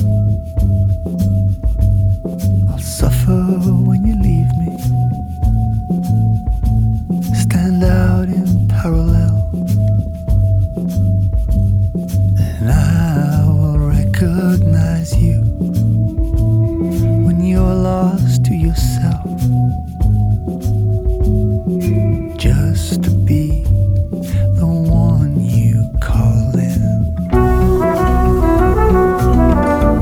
I'll suffer when you leave me. Stand out in parallel, and I will recognize you.